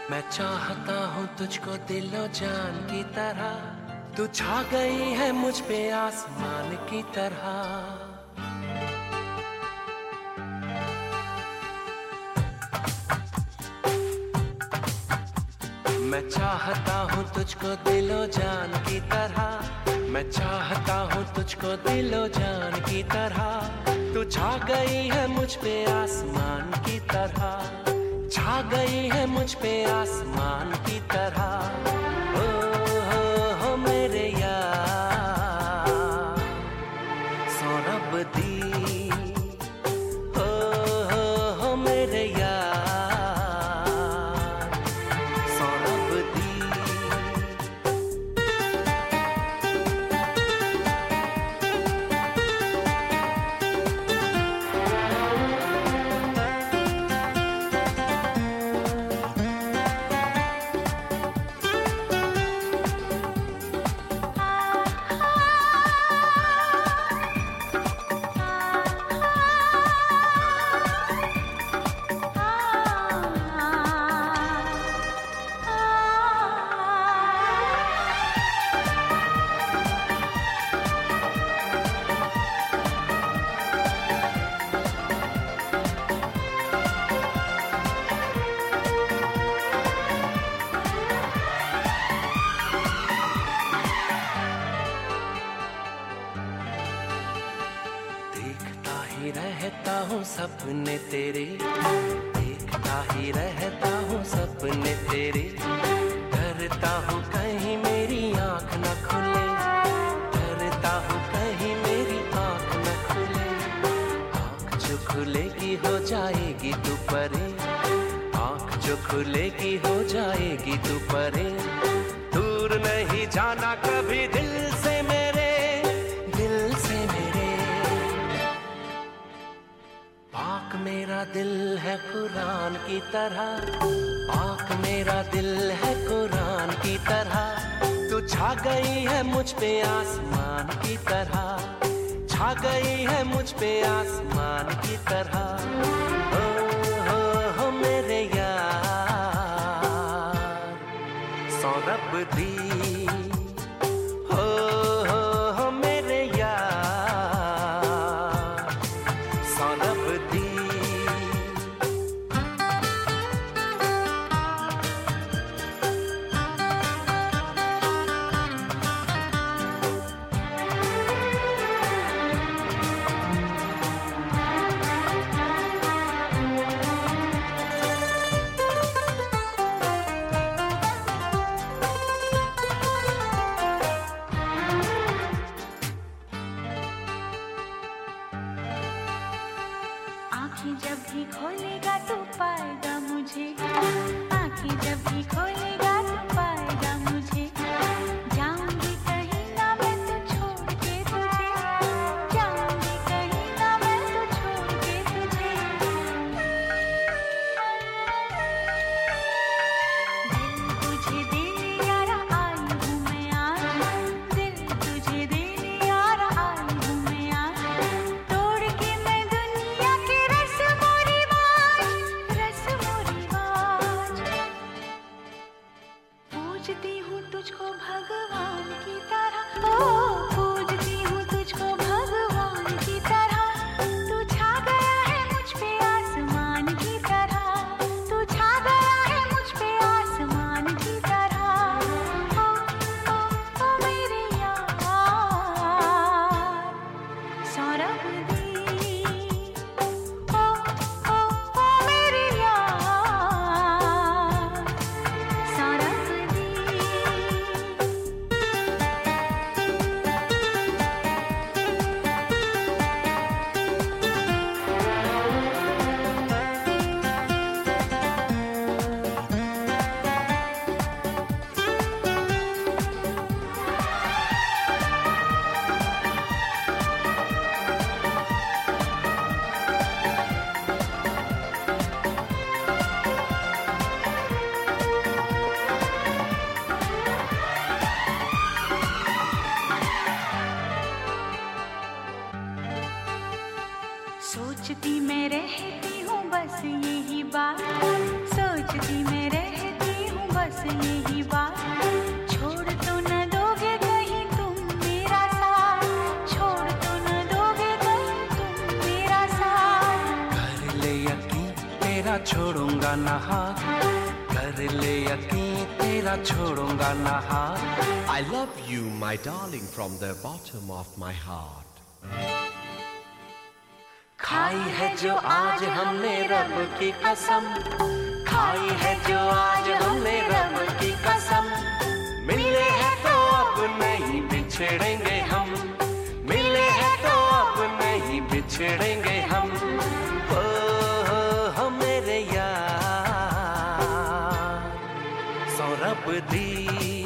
मैं चाहता हूँ तुझको दिलो जान की तरह, तू छा गई है मुझ पे आसमान की तरह। मैं चाहता हूँ तुझको दिलो जान की तरह, मैं चाहता हूँ तुझको दिलो जान की तरह। तू छा गई है मुझ पे आसमान की तरह, छा गई है मुझ पे आसमान की तरह। हो मेरे यार सौरभ दी, हो मेरे यार सौरभ दी। रहता हूँ सपने तेरे, देखता ही रहता हूँ सपने तेरे। डरता हूँ कहीं मेरी आँख न खुले, डरता हूँ कहीं मेरी आँख न खुले। आँख जो खुलेगी हो जाएगी तू परे, आँख जो खुलेगी हो जाएगी तू परे। दूर नहीं जाना कभी दिल से मेरे, दिल से मेरे। पाक मेरा दिल है कुरान की तरह, पाक मेरा दिल है कुरान की तरह। तू छा गई है मुझ पे आसमान की तरह, छा गई है मुझ पे आसमान की तरह। हो मेरे यार सौरभ दी, हो मेरे यार सौरभ दी। आँखें जब भी खोलेगा तू पाएगा मुझे, आँखें जब भी खोलेगा तू पाएगा मुझे। जाऊंगी कहीं ना मैं तो छोड़ के तुझे, जाऊंगी कहीं ना मैं तो छोड़ के तुझे। दिल तुझे देने यारा आई हूँ मैं आज, दिल तुझे देने यारा आई हूँ मैं आज। तोड़ के मैं दुनिया के रस्मों रिवाज, रस्मों रिवाज। पूजती हूँ तुझको भगवान की तरह, ओ पूजती हूँ तुझको भगवान की तरह। तू छा गया है मुझ पे आसमान की तरह, तू छा गया है मुझ पे आसमान की तरह। ओ मेरे यार सौरभ दी, ओ मेरे यार सौरभ दी। सोचती मैं रहती हूँ बस यही बात, सोचती मैं रहती यही बात, छोड़ तो न दोगे कहीं तुम मेरा साथ, छोड़ तो न दोगे कहीं तुम मेरा साथ। कर ले यकीन तेरा छोड़ूंगा ना हाथ, कर ले यकीन तेरा छोड़ूंगा ना हाथ। I love you, my darling, from the bottom of my heart. खाई है जो आज हमने रब की कसम, खाई है जो आज हमने रब की कसम। मिले हैं तो अब नहीं बिछड़ेंगे हम, मिले हैं तो अब नहीं बिछड़ेंगे हम। ओ मेरे यार, सौ रब दी